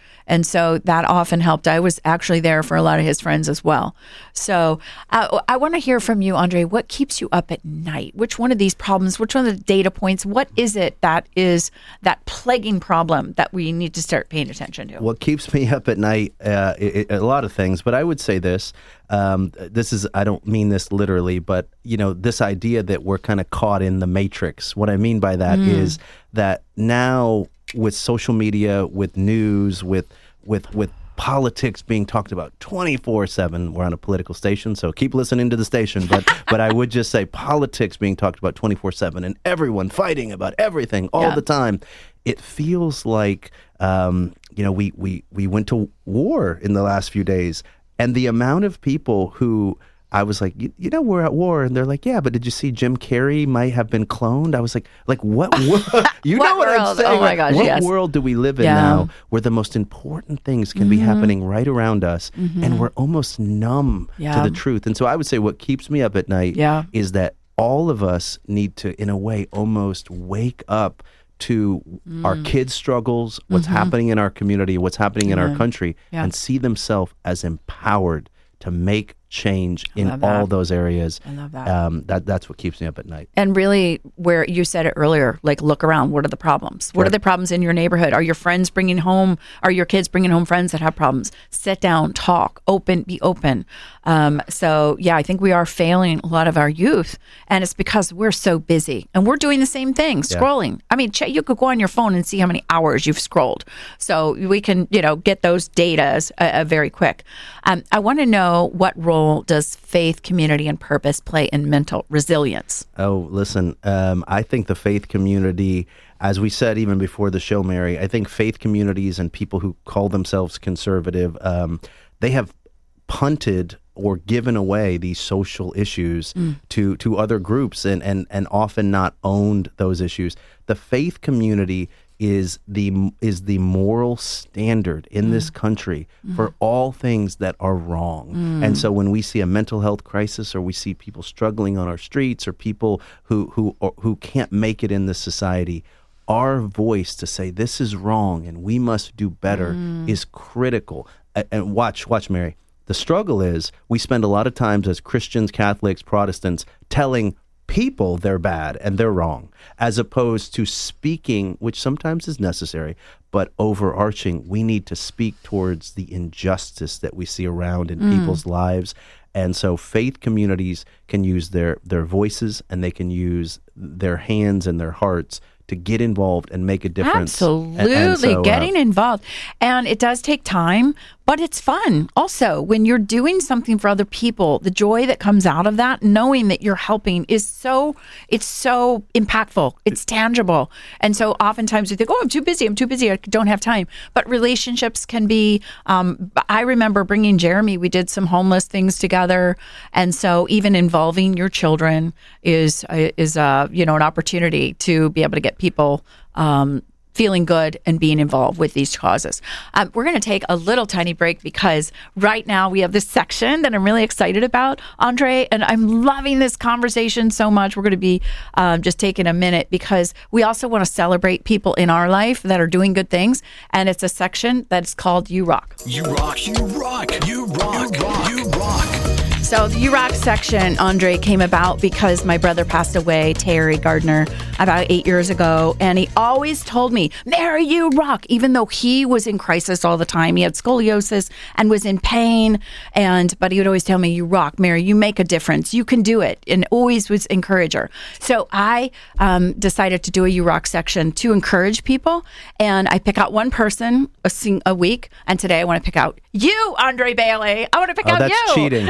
[SPEAKER 2] And so that often helped. I was actually there for a lot of his friends as well. So uh, I want to hear from you, Andre. What keeps you up at night? Which one of these problems, which one of the data points, what is it that is that plaguing problem that we need to start paying attention to?
[SPEAKER 3] What keeps me up at night, uh, it, it, a lot of things, but I would say this. Um, this is, I don't mean this literally, but, you know, this idea that we're kind of caught in the matrix. What I mean by that mm. is that now with social media, with news, with with with politics being talked about twenty-four seven, we're on a political station, so keep listening to the station, but but I would just say politics being talked about twenty-four seven and everyone fighting about everything all yeah. the time. It feels like, um, you know, we, we, we went to war in the last few days. And the amount of people who I was like, you, you know, we're at war. And they're like, yeah, but did you see Jim Carrey might have been cloned? I was like, like what? what you
[SPEAKER 2] what
[SPEAKER 3] know what
[SPEAKER 2] world?
[SPEAKER 3] I'm saying?
[SPEAKER 2] Oh my gosh,
[SPEAKER 3] what
[SPEAKER 2] yes.
[SPEAKER 3] world do we live in
[SPEAKER 2] yeah.
[SPEAKER 3] now where the most important things can mm-hmm. be happening right around us mm-hmm. and we're almost numb
[SPEAKER 2] yeah.
[SPEAKER 3] to the truth? And so I would say what keeps me up at night
[SPEAKER 2] yeah.
[SPEAKER 3] is that all of us need to, in a way, almost wake up to mm. our kids' struggles, what's mm-hmm. happening in our community, what's happening in
[SPEAKER 2] yeah.
[SPEAKER 3] our country,
[SPEAKER 2] yeah.
[SPEAKER 3] and see themselves as empowered to make change
[SPEAKER 2] I
[SPEAKER 3] in
[SPEAKER 2] love that.
[SPEAKER 3] all those areas.
[SPEAKER 2] I love that.
[SPEAKER 3] Um, that. That's what keeps me up at night.
[SPEAKER 2] And really, where you said it earlier, like look around. What are the problems? What
[SPEAKER 3] right.
[SPEAKER 2] are the problems in your neighborhood? Are your friends bringing home, are your kids bringing home friends that have problems? Sit down, talk, open, be open. Um, so, yeah, I think we are failing a lot of our youth. And it's because we're so busy. And we're doing the same thing, scrolling. Yeah. I mean, you could go on your phone and see how many hours you've scrolled. So we can, you know, get those data uh, uh, very quick. Um, I want to know, what role does faith, community, and purpose play in mental resilience?
[SPEAKER 3] Oh, listen, um, I think the faith community, as we said even before the show, Mary, I think faith communities and people who call themselves conservative, um, they have punted or given away these social issues mm. to to other groups and, and, and often not owned those issues. The faith community is the is the moral standard in mm. this country mm. for all things that are wrong. Mm. And so when we see a mental health crisis, or we see people struggling on our streets, or people who who or, who can't make it in this society, our voice to say this is wrong and we must do better mm. is critical. And watch, watch, Mary. The struggle is we spend a lot of times as Christians, Catholics, Protestants telling people they're bad and they're wrong, as opposed to speaking, which sometimes is necessary, but overarching, we need to speak towards the injustice that we see around in mm. people's lives. And so faith communities can use their, their voices, and they can use their hands and their hearts to get involved and make a difference.
[SPEAKER 2] Absolutely.
[SPEAKER 3] And, and so,
[SPEAKER 2] getting
[SPEAKER 3] uh,
[SPEAKER 2] involved. And it does take time, but it's fun. Also, when you're doing something for other people, the joy that comes out of that, knowing that you're helping, is so, it's so impactful. It's tangible. And so oftentimes we think, oh, I'm too busy. I'm too busy. I don't have time. But relationships can be, um, I remember bringing Jeremy, we did some homeless things together. And so even involving your children is, is uh, you know, an opportunity to be able to get people um, feeling good and being involved with these causes. Um, we're going to take a little tiny break, because right now we have this section that I'm really excited about, Andre, and I'm loving this conversation so much. We're going to be um, just taking a minute, because we also want to celebrate people in our life that are doing good things, and it's a section that's called You Rock.
[SPEAKER 1] You rock, you rock, you rock, you rock, you rock.
[SPEAKER 2] So the You Rock section, Andre, came about because my brother passed away, Terry Gardner, about eight years ago. And he always told me, Mary, you rock, even though he was in crisis all the time. He had scoliosis and was in pain. And but he would always tell me, you rock, Mary, you make a difference. You can do it. And always was encourager. So I um, decided to do a You Rock section to encourage people. And I pick out one person a, sing- a week. And today I want to pick out you, Andre Bailey. I want to pick
[SPEAKER 3] oh,
[SPEAKER 2] out
[SPEAKER 3] that's
[SPEAKER 2] you.
[SPEAKER 3] That's cheating.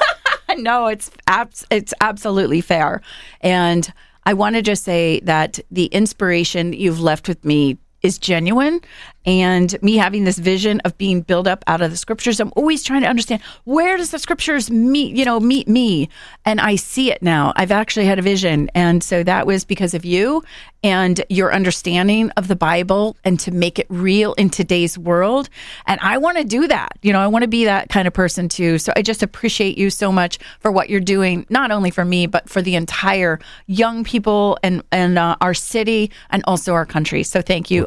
[SPEAKER 2] No, it's abs- it's absolutely fair. And I want to just say that the inspiration you've left with me is genuine. And me having this vision of being built up out of the scriptures, I'm always trying to understand, where does the scriptures meet, you know, meet me? And I see it now. I've actually had a vision. And so that was because of you and your understanding of the Bible, and to make it real in today's world. And I want to do that. You know, I want to be that kind of person too. So I just appreciate you so much for what you're doing, not only for me, but for the entire young people and, and uh, our city, and also our country. So thank you
[SPEAKER 3] well,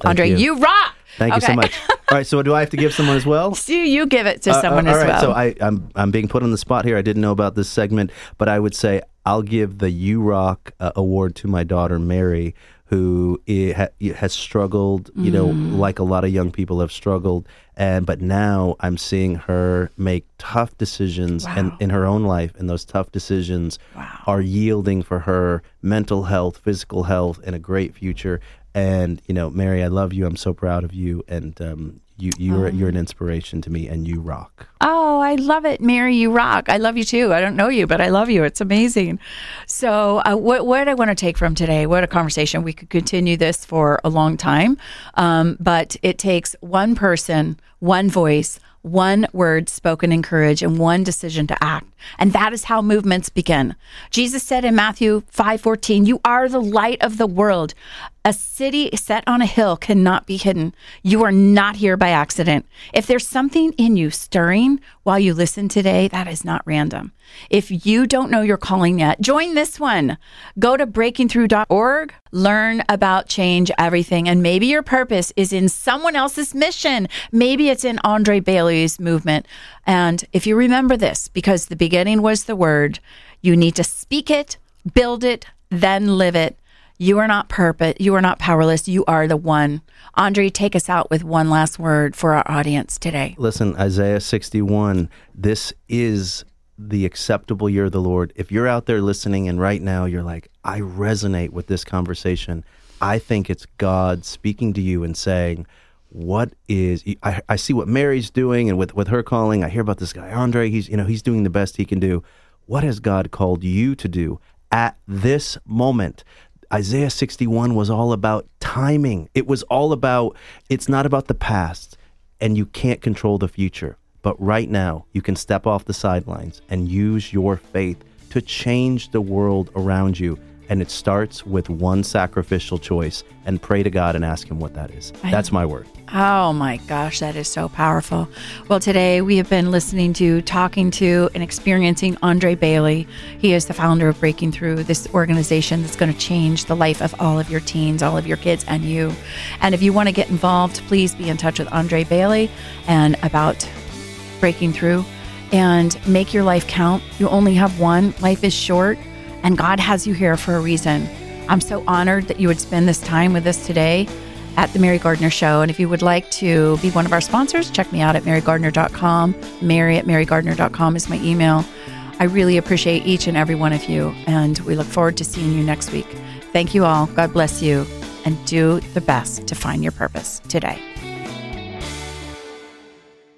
[SPEAKER 3] Thank
[SPEAKER 2] Andre,
[SPEAKER 3] you.
[SPEAKER 2] you rock.
[SPEAKER 3] Thank
[SPEAKER 2] okay.
[SPEAKER 3] you so much. All right, so do I have to give someone as well?
[SPEAKER 2] So you give it to
[SPEAKER 3] Uh,
[SPEAKER 2] someone
[SPEAKER 3] uh, all
[SPEAKER 2] as
[SPEAKER 3] right,
[SPEAKER 2] well.
[SPEAKER 3] so I, I'm I'm being put on the spot here. I didn't know about this segment, but I would say I'll give the You Rock uh, award to my daughter Mary, who i- ha- has struggled, you know,
[SPEAKER 2] Mm.
[SPEAKER 3] like a lot of young people have struggled, and but now I'm seeing her make tough decisions
[SPEAKER 2] Wow.
[SPEAKER 3] and in her own life, and those tough decisions
[SPEAKER 2] Wow.
[SPEAKER 3] are yielding for her mental health, physical health, and a great future. And you know, Mary, I love you. I'm so proud of you, and um, you you're you're an inspiration to me, and you rock.
[SPEAKER 2] Oh, I love it, Mary. You rock. I love you too. I don't know you, but I love you. It's amazing. So, uh, what what I want to take from today? What a conversation. We could continue this for a long time, um, but it takes one person, one voice, one word spoken in courage, and one decision to act. And that is how movements begin. Jesus said in Matthew five fourteen, "You are the light of the world. A city set on a hill cannot be hidden. You are not here by accident. If there's something in you stirring while you listen today, that is not random. If you don't know your calling yet, join this one. Go to breaking through dot org, learn about Change Everything, and maybe your purpose is in someone else's mission. Maybe it's in Andre Bailey's movement. And if you remember this, because the beginning was the word, you need to speak it, build it, then live it. You are not purpose. You are not powerless. You are the one. Andre, take us out with one last word for our audience today.
[SPEAKER 3] Listen, Isaiah sixty-one, this is the acceptable year of the Lord. If you're out there listening and right now you're like, I resonate with this conversation, I think it's God speaking to you and saying, what is, I, I see what Mary's doing and with, with her calling, I hear about this guy, Andre, he's, you know, he's doing the best he can do. What has God called you to do at this moment? Isaiah sixty-one was all about timing. It was all about, it's not about the past, and you can't control the future. But right now, you can step off the sidelines and use your faith to change the world around you. And it starts with one sacrificial choice, and pray to God and ask him what that is. That's my word.
[SPEAKER 2] Oh my gosh, that is so powerful. Well, today we have been listening to, talking to, and experiencing Andre Bailey. He is the founder of Breaking Through, this organization that's going to change the life of all of your teens, all of your kids, and you. And if you want to get involved, please be in touch with Andre Bailey and about Breaking Through, and make your life count. You only have one. Life is short, and God has you here for a reason. I'm so honored that you would spend this time with us today at the Mary Gardner Show. And if you would like to be one of our sponsors, check me out at mary gardner dot com. Mary at mary gardner dot com is my email. I really appreciate each and every one of you, and we look forward to seeing you next week. Thank you all. God bless you, and do the best to find your purpose today.